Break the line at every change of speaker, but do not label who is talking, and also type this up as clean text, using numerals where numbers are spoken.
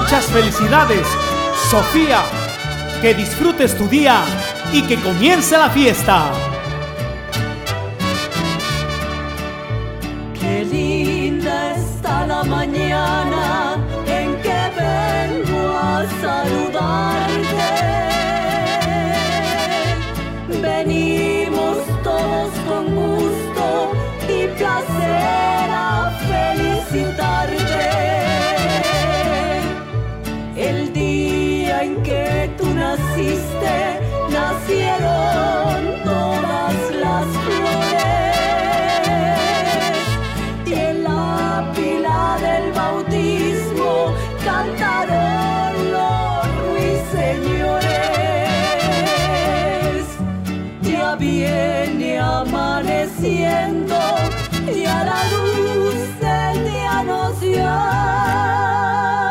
Muchas felicidades, Sofía. Que disfrutes tu día y que comience la fiesta.
Qué linda está la mañana en que vengo a saludarte. Venimos todos con gusto y placer a felicitarte. El día en que tú naciste, nacieron todas las flores. Y en la pila del bautismo cantaron los ruiseñores. Ya viene amaneciendo y a la luz del día nos dio.